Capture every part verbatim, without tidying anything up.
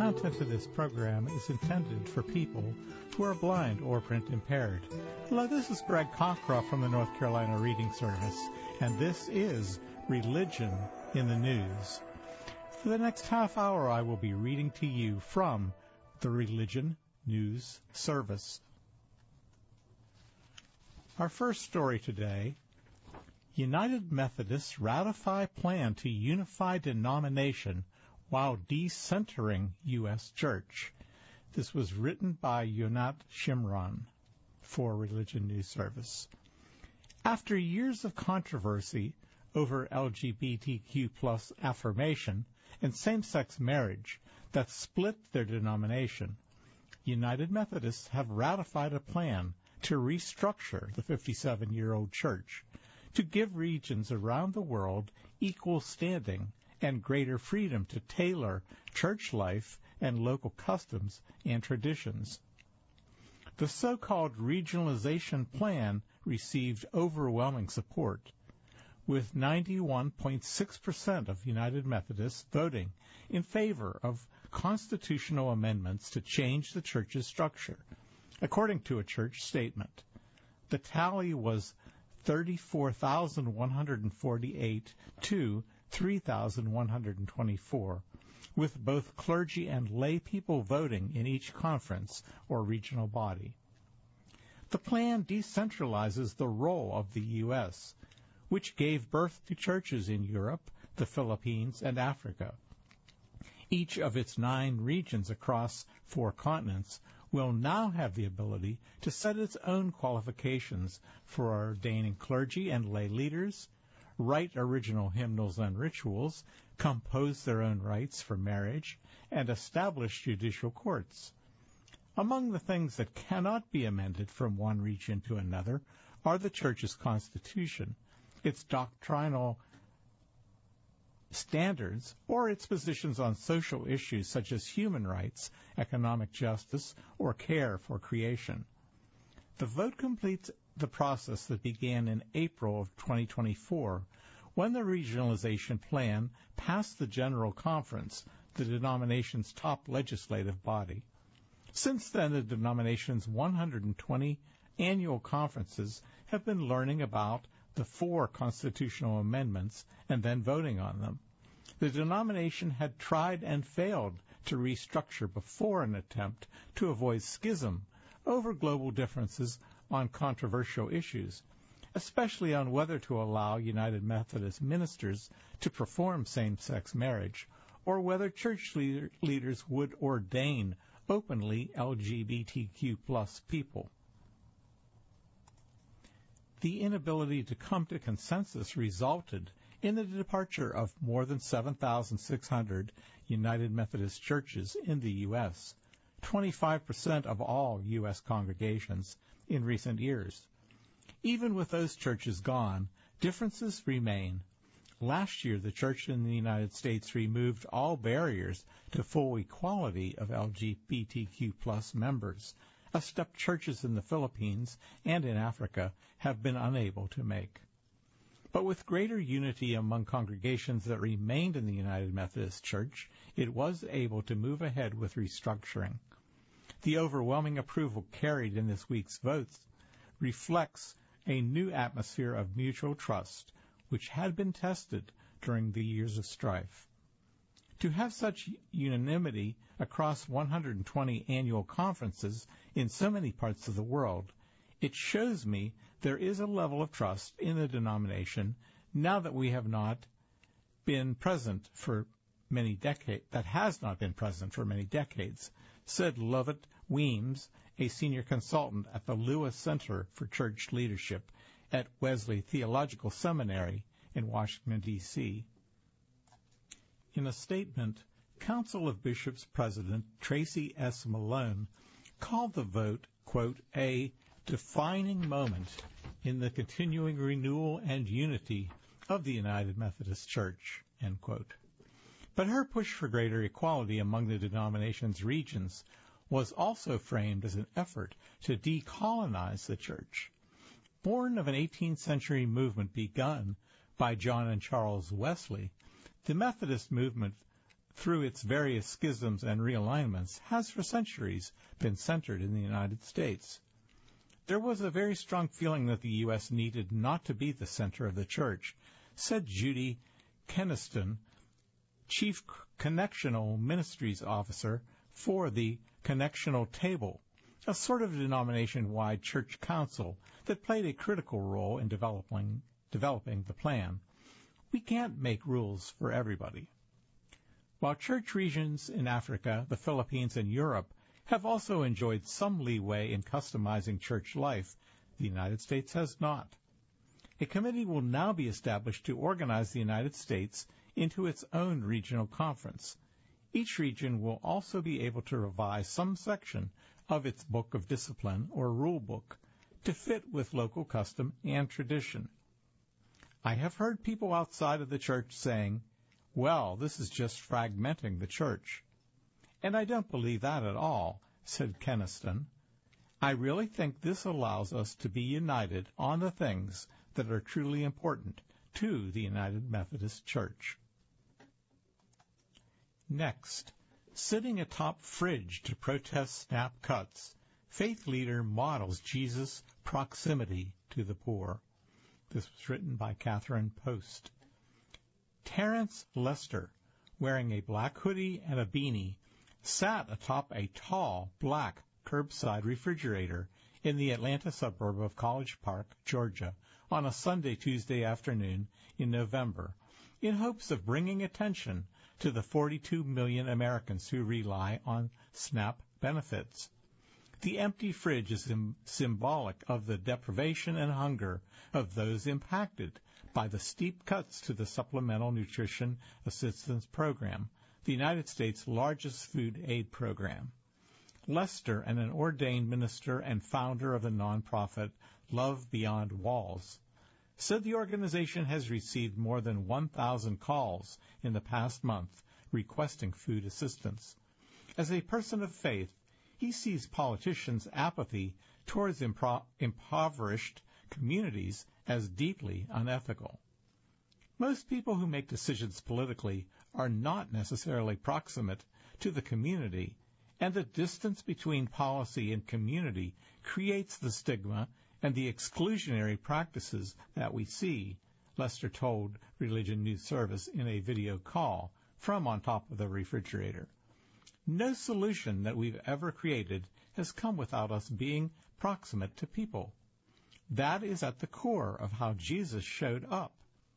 content of this program is intended for people who are blind or print impaired. Hello, this is Greg Cockcroft from the North Carolina Reading Service, and this is Religion in the News. For the next half hour, I will be reading to you from the Religion News Service. Our first story today: United Methodists ratify plan to unify denomination while decentering U S Church. This was written by Yonat Shimron for Religion News Service. After years of controversy over L G B T Q plus affirmation and same-sex marriage that split their denomination, United Methodists have ratified a plan to restructure the fifty-seven-year-old church to give regions around the world equal standing and greater freedom to tailor church life and local customs and traditions. The so-called regionalization plan received overwhelming support, with ninety-one point six percent of United Methodists voting in favor of constitutional amendments to change the church's structure, according to a church statement. The tally was thirty-four thousand one hundred forty-eight to three thousand one hundred twenty-four, with both clergy and lay people voting in each conference or regional body. The plan decentralizes the role of the U S, which gave birth to churches in Europe, the Philippines, and Africa. Each of its nine regions across four continents will now have the ability to set its own qualifications for ordaining clergy and lay leaders, write original hymnals and rituals, compose their own rites for marriage, and establish judicial courts. Among the things that cannot be amended from one region to another are the Church's constitution, its doctrinal standards, or its positions on social issues such as human rights, economic justice, or care for creation. The vote completes the process that began in April of twenty twenty-four, when the regionalization plan passed the General Conference, the denomination's top legislative body. Since then, the denomination's one hundred twenty annual conferences have been learning about the four constitutional amendments and then voting on them. The denomination had tried and failed to restructure before an attempt to avoid schism over global differences on controversial issues, especially on whether to allow United Methodist ministers to perform same-sex marriage, or whether church leader, leaders would ordain openly L G B T Q plus people. The inability to come to consensus resulted in the departure of more than seven thousand six hundred United Methodist churches in the U S, twenty-five percent of all U S congregations in recent years. Even with those churches gone, differences remain. Last year, the church in the United States removed all barriers to full equality of L G B T Q plus members, a step churches in the Philippines and in Africa have been unable to make. But with greater unity among congregations that remained in the United Methodist Church, it was able to move ahead with restructuring. The overwhelming approval carried in this week's votes reflects a new atmosphere of mutual trust, which had been tested during the years of strife. To have such unanimity across one hundred twenty annual conferences in so many parts of the world, it shows me there is a level of trust in the denomination now that we have not been present for many decades, that has not been present for many decades, said Lovett Weems, a senior consultant at the Lewis Center for Church Leadership at Wesley Theological Seminary in Washington, D C In a statement, Council of Bishops President Tracy S. Malone called the vote, quote, a defining moment in the continuing renewal and unity of the United Methodist Church, end quote. But her push for greater equality among the denomination's regions was also framed as an effort to decolonize the church. Born of an eighteenth century movement begun by John and Charles Wesley, the Methodist movement through its various schisms and realignments, has for centuries been centered in the United States. There was a very strong feeling that the U S needed not to be the center of the church, said Judy Keniston, Chief Connectional Ministries Officer for the Connectional Table, a sort of denomination-wide church council that played a critical role in developing, developing the plan. We can't make rules for everybody. While church regions in Africa, the Philippines, and Europe have also enjoyed some leeway in customizing church life, the United States has not. A committee will now be established to organize the United States into its own regional conference. Each region will also be able to revise some section of its Book of Discipline or Rule Book to fit with local custom and tradition. I have heard people outside of the church saying, well, this is just fragmenting the church. And I don't believe that at all, said Keniston. I really think this allows us to be united on the things that are truly important to the United Methodist Church. Next, sitting atop fridge to protest SNAP cuts, faith leader models Jesus' proximity to the poor. This was written by Catherine Post. Terrence Lester, wearing a black hoodie and a beanie, sat atop a tall, black curbside refrigerator in the Atlanta suburb of College Park, Georgia, on a Sunday, Tuesday afternoon in November, in hopes of bringing attention to the forty-two million Americans who rely on SNAP benefits. The empty fridge is sim- symbolic of the deprivation and hunger of those impacted by the steep cuts to the Supplemental Nutrition Assistance Program, the United States' largest food aid program. Lester, and an ordained minister and founder of the nonprofit Love Beyond Walls, said the organization has received more than one thousand calls in the past month requesting food assistance. As a person of faith, he sees politicians' apathy towards impro- impoverished communities as deeply unethical. Most people who make decisions politically are not necessarily proximate to the community, and the distance between policy and community creates the stigma and the exclusionary practices that we see, Lester told Religion News Service in a video call from on top of the refrigerator. No solution that we've ever created has come without us being proximate to people. That is at the core of how Jesus showed up.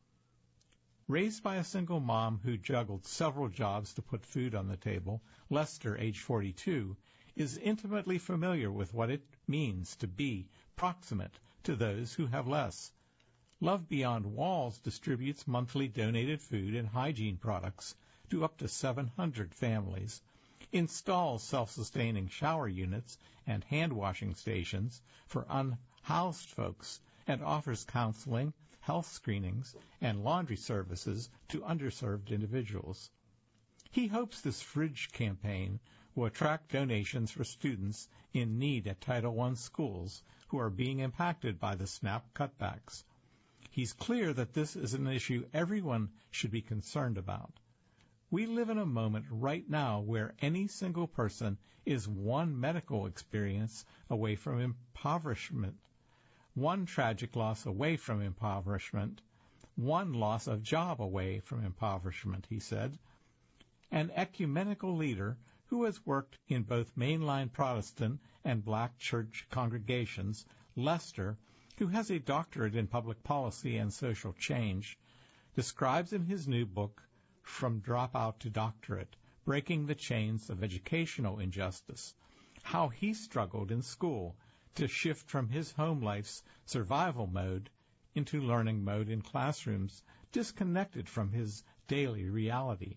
Raised by a single mom who juggled several jobs to put food on the table, Lester, age forty-two, is intimately familiar with what it means to be proximate to those who have less. Love Beyond Walls distributes monthly donated food and hygiene products to up to seven hundred families, installs self-sustaining shower units and hand-washing stations for unhoused folks, and offers counseling, health screenings, and laundry services to underserved individuals. He hopes this fridge campaign will attract donations for students in need at Title one schools who are being impacted by the SNAP cutbacks. He's clear that this is an issue everyone should be concerned about. We live in a moment right now where any single person is one medical experience away from impoverishment, one tragic loss away from impoverishment, one loss of job away from impoverishment, he said. An ecumenical leader who has worked in both mainline Protestant and black church congregations, Lester, who has a doctorate in public policy and social change, describes in his new book, From Dropout to Doctorate, Breaking the Chains of Educational Injustice, how he struggled in school to shift from his home life's survival mode into learning mode in classrooms disconnected from his daily reality.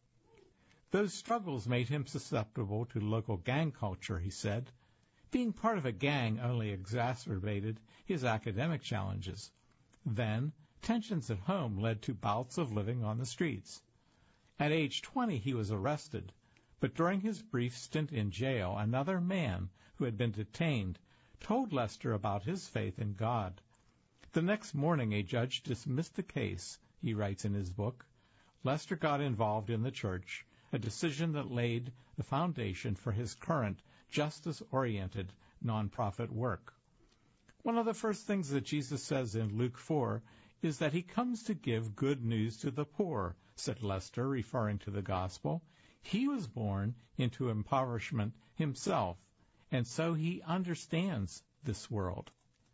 Those struggles made him susceptible to local gang culture, he said. Being part of a gang only exacerbated his academic challenges. Then, tensions at home led to bouts of living on the streets. At age twenty, he was arrested, but during his brief stint in jail, another man who had been detained told Lester about his faith in God. The next morning, a judge dismissed the case, he writes in his book. Lester got involved in the church, a decision that laid the foundation for his current justice-oriented nonprofit work. One of the first things that Jesus says in Luke four is that he comes to give good news to the poor, said Lester, referring to the gospel. He was born into impoverishment himself, and so he understands this world.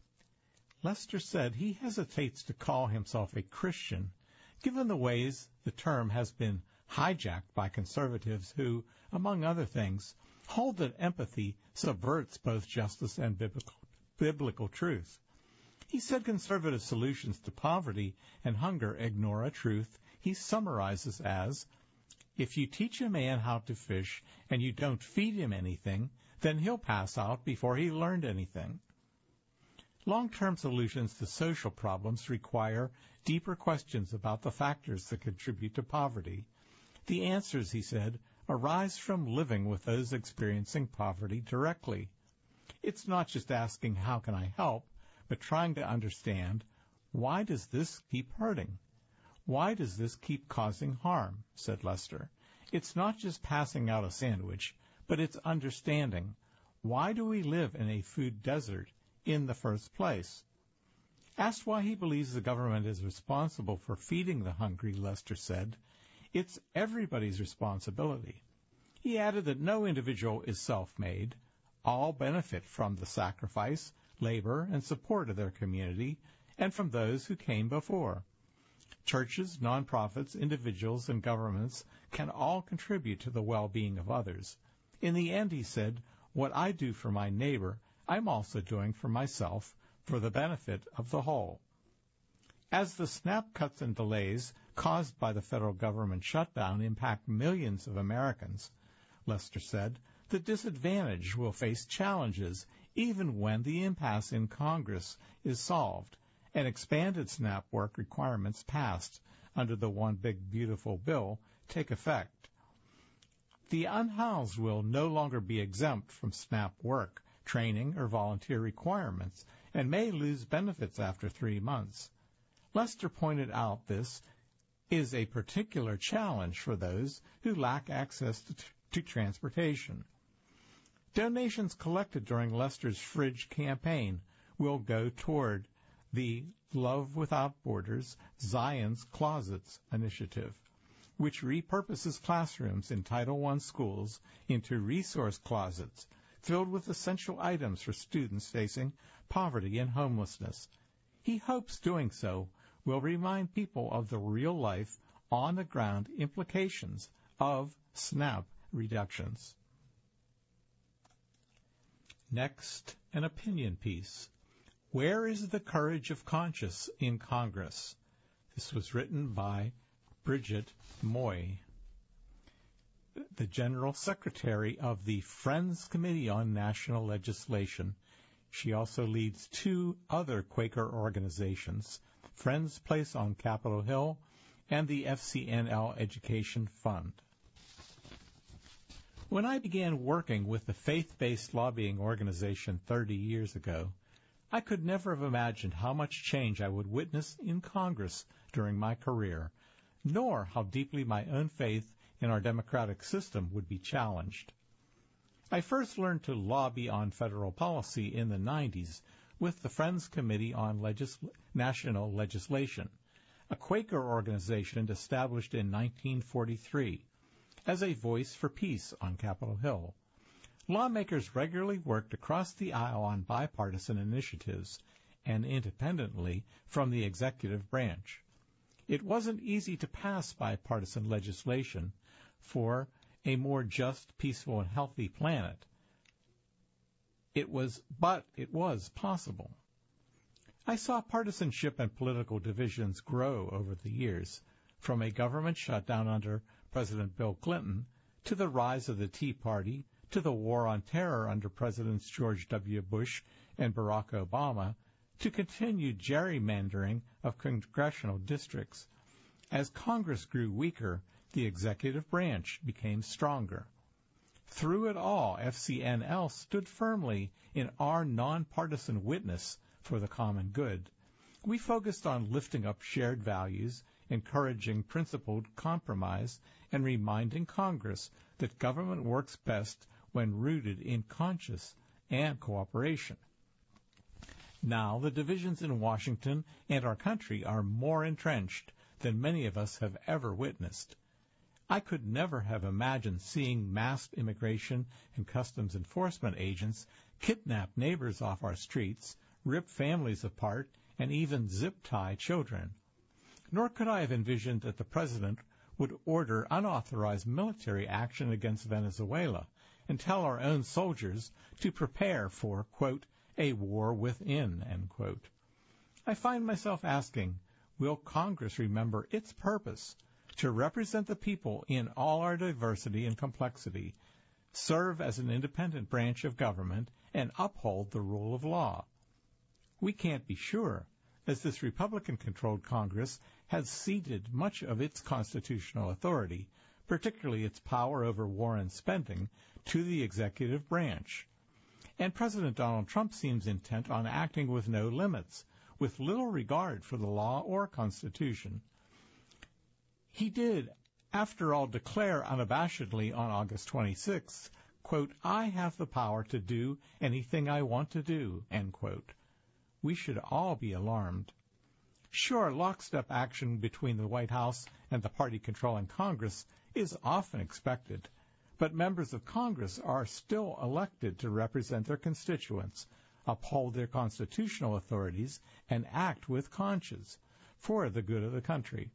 Lester said he hesitates to call himself a Christian, given the ways the term has been hijacked by conservatives who, among other things, hold that empathy subverts both justice and biblical, biblical truth. He said conservative solutions to poverty and hunger ignore a truth he summarizes as, if you teach a man how to fish and you don't feed him anything, then he'll pass out before he learned anything. Long-term solutions to social problems require deeper questions about the factors that contribute to poverty. The answers, he said, arise from living with those experiencing poverty directly. It's not just asking, how can I help, but trying to understand, why does this keep hurting? Why does this keep causing harm? Said Lester. It's not just passing out a sandwich, but it's understanding, why do we live in a food desert in the first place? Asked why he believes the government is responsible for feeding the hungry, Lester said, it's everybody's responsibility. He added that no individual is self-made. All benefit from the sacrifice, labor, and support of their community, and from those who came before. Churches, nonprofits, individuals, and governments can all contribute to the well-being of others. In the end, he said, what I do for my neighbor, I'm also doing for myself, for the benefit of the whole. As the SNAP cuts and delays caused by the federal government shutdown impact millions of Americans, Lester said, the disadvantaged will face challenges even when the impasse in Congress is solved and expanded SNAP work requirements passed under the One Big Beautiful Bill take effect. The unhoused will no longer be exempt from SNAP work, training, or volunteer requirements, and may lose benefits after three months. Lester pointed out this is a particular challenge for those who lack access to, to transportation. Donations collected during Lester's Fridge campaign will go toward the Love Without Borders Zion's Closets initiative, which repurposes classrooms in Title one schools into resource closets filled with essential items for students facing poverty and homelessness. He hopes doing so will remind people of the real-life, on-the-ground implications of SNAP reductions. Next, an opinion piece. Where is the courage of conscience in Congress? This was written by Bridget Moy, the General Secretary of the Friends Committee on National Legislation. She also leads two other Quaker organizations, Friends Place on Capitol Hill and the F C N L Education Fund. When I began working with the faith-based lobbying organization thirty years ago, I could never have imagined how much change I would witness in Congress during my career, nor how deeply my own faith in our democratic system would be challenged. I first learned to lobby on federal policy in the nineties with the Friends Committee on Legis- National Legislation, a Quaker organization established in nineteen forty-three as a voice for peace on Capitol Hill. Lawmakers regularly worked across the aisle on bipartisan initiatives and independently from the executive branch. It wasn't easy to pass bipartisan legislation for a more just, peaceful, and healthy planet. It was, but it was possible. I saw partisanship and political divisions grow over the years, from a government shutdown under President Bill Clinton to the rise of the Tea Party to the war on terror under Presidents George W. Bush and Barack Obama, to continued gerrymandering of congressional districts. As Congress grew weaker, the executive branch became stronger. Through it all, F C N L stood firmly in our nonpartisan witness for the common good. We focused on lifting up shared values, encouraging principled compromise, and reminding Congress that government works best when rooted in conscience and cooperation. Now, the divisions in Washington and our country are more entrenched than many of us have ever witnessed. I could never have imagined seeing masked immigration and customs enforcement agents kidnap neighbors off our streets, rip families apart, and even zip-tie children. Nor could I have envisioned that the President would order unauthorized military action against Venezuela and tell our own soldiers to prepare for, quote, a war within, end quote. I find myself asking, will Congress remember its purpose to represent the people in all our diversity and complexity, serve as an independent branch of government, and uphold the rule of law? We can't be sure, as this Republican-controlled Congress has ceded much of its constitutional authority, particularly its power over war and spending, to the executive branch. And President Donald Trump seems intent on acting with no limits, with little regard for the law or Constitution. He did, after all, declare unabashedly on August twenty-sixth, quote, I have the power to do anything I want to do, end quote. We should all be alarmed. Sure, lockstep action between the White House and the party controlling Congress is often expected, but members of Congress are still elected to represent their constituents, uphold their constitutional authorities, and act with conscience for the good of the country.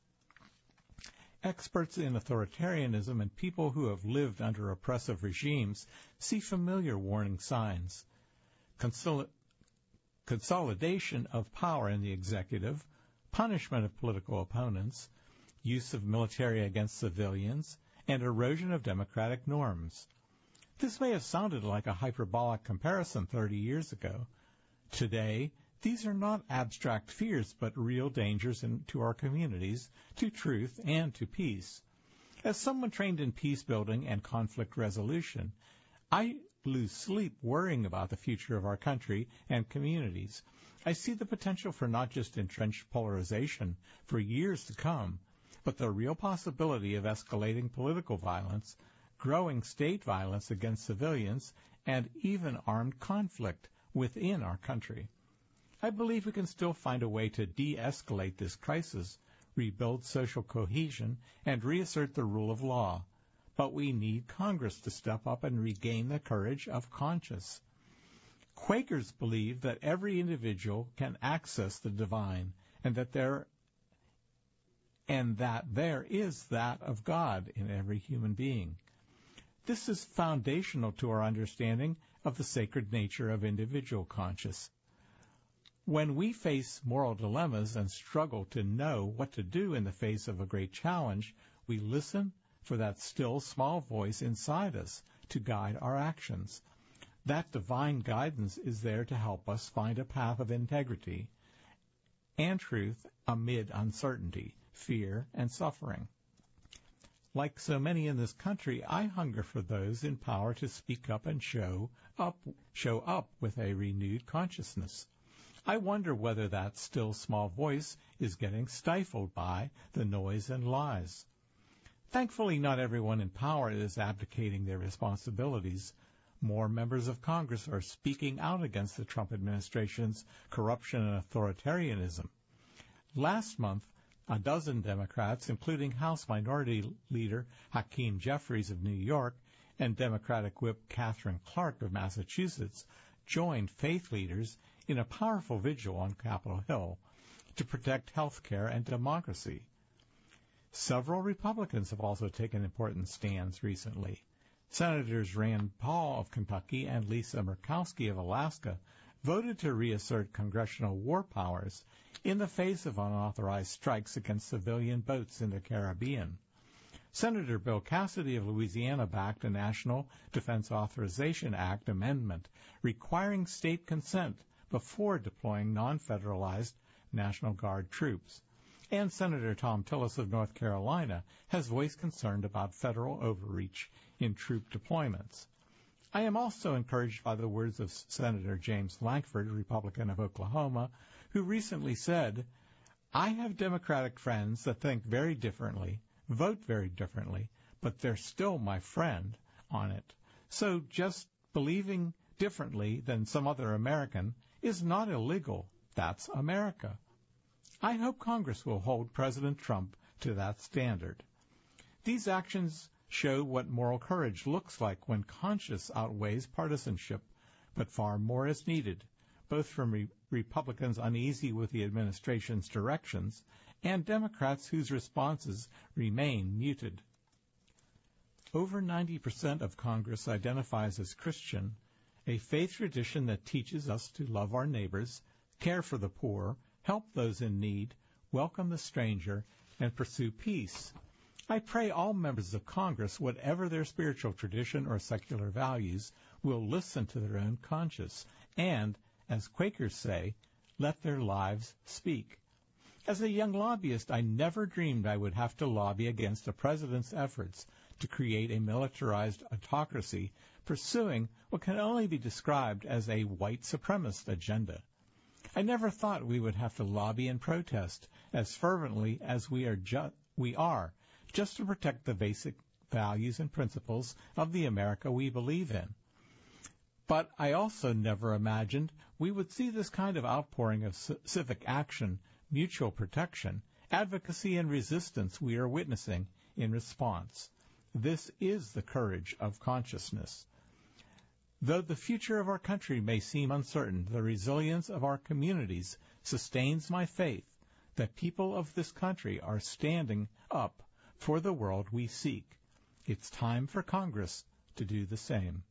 Experts in authoritarianism and people who have lived under oppressive regimes see familiar warning signs. Consol- consolidation of power in the executive, punishment of political opponents, use of military against civilians, and erosion of democratic norms. This may have sounded like a hyperbolic comparison thirty years ago. Today, these are not abstract fears, but real dangers in, to our communities, to truth, and to peace. As someone trained in peace building and conflict resolution, I lose sleep worrying about the future of our country and communities. I see the potential for not just entrenched polarization for years to come, but the real possibility of escalating political violence, growing state violence against civilians, and even armed conflict within our country. I believe we can still find a way to de-escalate this crisis, rebuild social cohesion, and reassert the rule of law. But we need Congress to step up and regain the courage of conscience. Quakers believe that every individual can access the divine, and that there and that there is that of God in every human being. This is foundational to our understanding of the sacred nature of individual conscience. When we face moral dilemmas and struggle to know what to do in the face of a great challenge, we listen for that still small voice inside us to guide our actions. That divine guidance is there to help us find a path of integrity and truth amid uncertainty, fear, and suffering. Like so many in this country, I hunger for those in power to speak up and show up, show up with a renewed consciousness. I wonder whether that still small voice is getting stifled by the noise and lies. Thankfully, not everyone in power is abdicating their responsibilities. More members of Congress are speaking out against the Trump administration's corruption and authoritarianism. Last month, a dozen Democrats, including House Minority Leader Hakeem Jeffries of New York and Democratic Whip Catherine Clark of Massachusetts, joined faith leaders in a powerful vigil on Capitol Hill to protect health care and democracy. Several Republicans have also taken important stands recently. Senators Rand Paul of Kentucky and Lisa Murkowski of Alaska voted to reassert congressional war powers in the face of unauthorized strikes against civilian boats in the Caribbean. Senator Bill Cassidy of Louisiana backed a National Defense Authorization Act amendment requiring state consent before deploying non-federalized National Guard troops. And Senator Thom Tillis of North Carolina has voiced concern about federal overreach in troop deployments. I am also encouraged by the words of Senator James Lankford, Republican of Oklahoma, who recently said, I have Democratic friends that think very differently, vote very differently, but they're still my friend on it. So just believing differently than some other American is not illegal. That's America. I hope Congress will hold President Trump to that standard. These actions show what moral courage looks like when conscience outweighs partisanship, but far more is needed, both from re- Republicans uneasy with the administration's directions and Democrats whose responses remain muted. Over ninety percent of Congress identifies as Christian, a faith tradition that teaches us to love our neighbors, care for the poor, help those in need, welcome the stranger, and pursue peace. I pray all members of Congress, whatever their spiritual tradition or secular values, will listen to their own conscience and, as Quakers say, let their lives speak. As a young lobbyist, I never dreamed I would have to lobby against the president's efforts to create a militarized autocracy pursuing what can only be described as a white supremacist agenda. I never thought we would have to lobby and protest as fervently as we are, ju- we are just to protect the basic values and principles of the America we believe in. But I also never imagined we would see this kind of outpouring of c- civic action, mutual protection, advocacy, and resistance we are witnessing in response. This is the courage of consciousness. Though the future of our country may seem uncertain, the resilience of our communities sustains my faith that people of this country are standing up for the world we seek. It's time for Congress to do the same.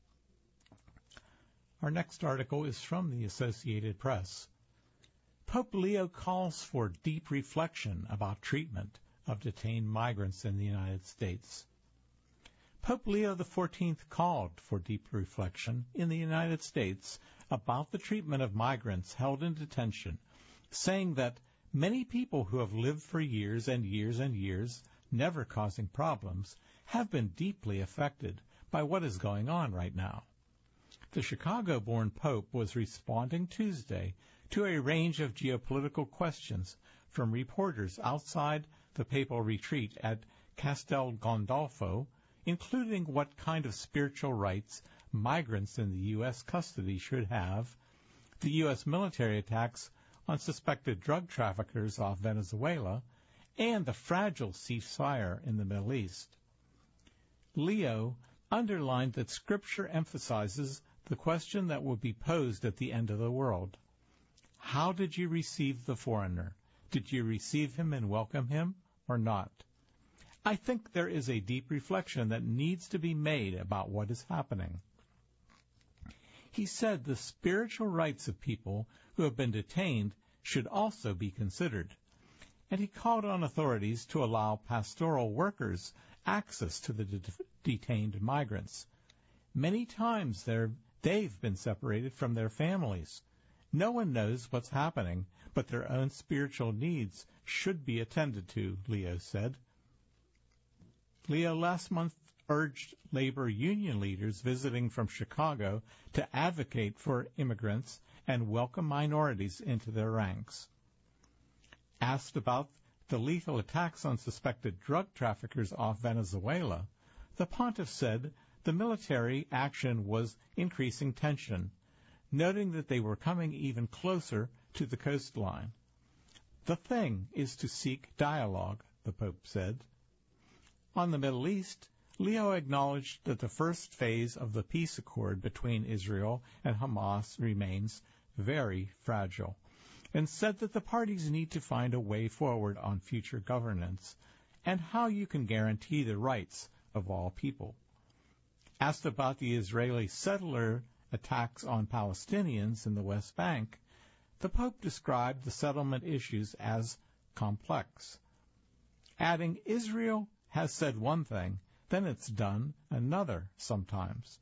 Our next article is from the Associated Press. Pope Leo calls for deep reflection about treatment of detained migrants in the United States. Pope Leo the fourteenth called for deep reflection in the United States about the treatment of migrants held in detention, saying that many people who have lived for years and years and years, never causing problems, have been deeply affected by what is going on right now. The Chicago-born Pope was responding Tuesday to a range of geopolitical questions from reporters outside the papal retreat at Castel Gandolfo, including what kind of spiritual rights migrants in the U S custody should have, the U S military attacks on suspected drug traffickers off Venezuela, and the fragile ceasefire in the Middle East. Leo underlined that Scripture emphasizes the question that will be posed at the end of the world. How did you receive the foreigner? Did you receive him and welcome him or not? I think there is a deep reflection that needs to be made about what is happening. He said the spiritual rights of people who have been detained should also be considered, and he called on authorities to allow pastoral workers access to the de- detained migrants. Many times they've been separated from their families. No one knows what's happening, but their own spiritual needs should be attended to, Leo said. Leo last month urged labor union leaders visiting from Chicago to advocate for immigrants and welcome minorities into their ranks. Asked about the lethal attacks on suspected drug traffickers off Venezuela, the pontiff said the military action was increasing tension, noting that they were coming even closer to the coastline. The thing is to seek dialogue, the Pope said. On the Middle East, Leo acknowledged that the first phase of the peace accord between Israel and Hamas remains very fragile, and said that the parties need to find a way forward on future governance and how you can guarantee the rights of all people. Asked about the Israeli settler attacks on Palestinians in the West Bank, the Pope described the settlement issues as complex, adding Israel has said one thing, then it's done another sometimes.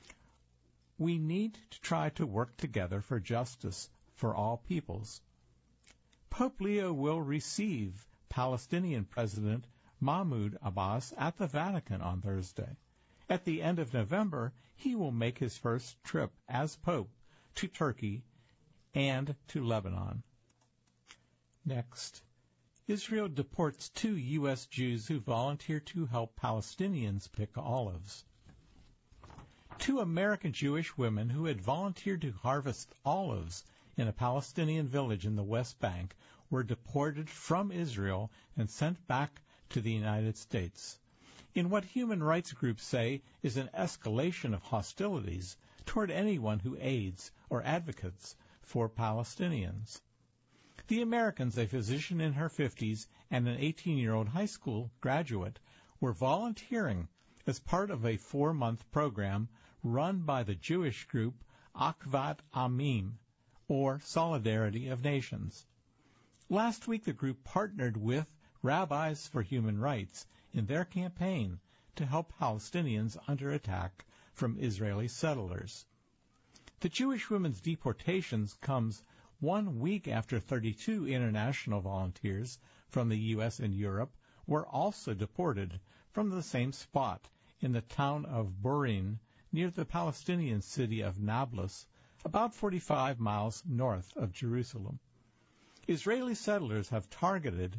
We need to try to work together for justice for all peoples. Pope Leo will receive Palestinian President Mahmoud Abbas at the Vatican on Thursday. At the end of November, he will make his first trip as Pope to Turkey and to Lebanon. Next, Israel deports two U S Jews who volunteer to help Palestinians pick olives. Two American Jewish women who had volunteered to harvest olives in a Palestinian village in the West Bank were deported from Israel and sent back to the United States, in what human rights groups say is an escalation of hostilities toward anyone who aids or advocates for Palestinians. The Americans, a physician in her fifties and an eighteen-year-old high school graduate, were volunteering as part of a four-month program run by the Jewish group Achvat Amim, or Solidarity of Nations. Last week, the group partnered with Rabbis for Human Rights in their campaign to help Palestinians under attack from Israeli settlers. The Jewish women's deportations comes one week after thirty-two international volunteers from the U S and Europe were also deported from the same spot in the town of Burin near the Palestinian city of Nablus, about forty-five miles north of Jerusalem. Israeli settlers have targeted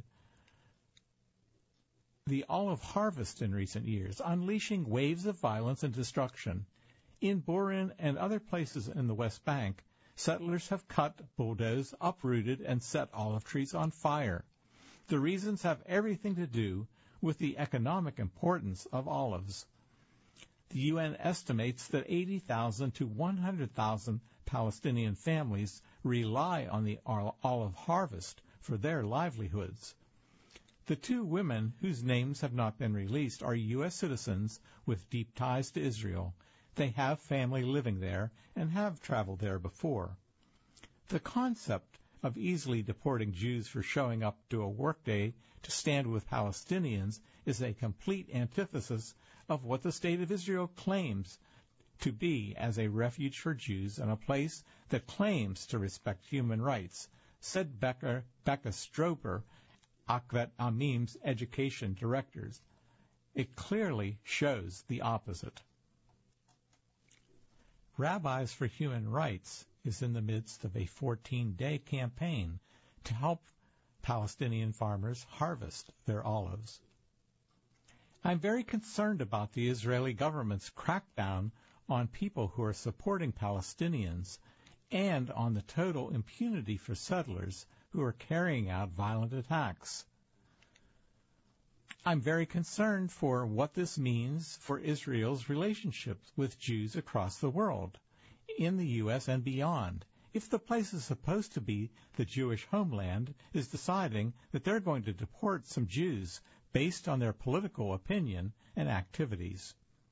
the olive harvest in recent years, unleashing waves of violence and destruction. In Burin and other places in the West Bank, settlers have cut, bulldozed, uprooted, and set olive trees on fire. The reasons have everything to do with the economic importance of olives. The U N estimates that eighty thousand to one hundred thousand Palestinian families rely on the olive harvest for their livelihoods. The two women, whose names have not been released, are U S citizens with deep ties to Israel. They have family living there and have traveled there before. The concept of easily deporting Jews for showing up to a workday to stand with Palestinians is a complete antithesis of what the State of Israel claims to be as a refuge for Jews and a place that claims to respect human rights, said Becca, Becca Stroper, Achvat Amim's education directors. It clearly shows the opposite. Rabbis for Human Rights is in the midst of a fourteen-day campaign to help Palestinian farmers harvest their olives. I'm very concerned about the Israeli government's crackdown on people who are supporting Palestinians and on the total impunity for settlers who are carrying out violent attacks. I'm very concerned for what this means for Israel's relationships with Jews across the world, in the U S and beyond, if the place is supposed to be the Jewish homeland is deciding that they're going to deport some Jews based on their political opinion and activities.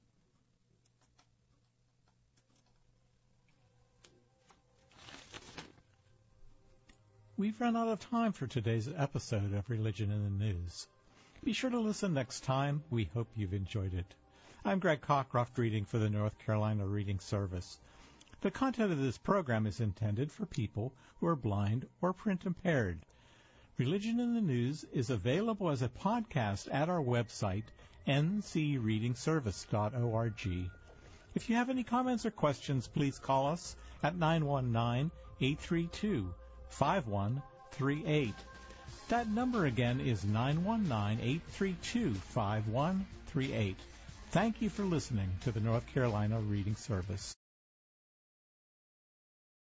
We've run out of time for today's episode of Religion in the News. Be sure to listen next time. We hope you've enjoyed it. I'm Greg Cockcroft reading for the North Carolina Reading Service. The content of this program is intended for people who are blind or print impaired. Religion in the News is available as a podcast at our website, n c reading service dot org. If you have any comments or questions, please call us at nine one nine, eight three two, five one three eight. That number again is nine one nine, eight three two, five one three eight. Thank you for listening to the North Carolina Reading Service.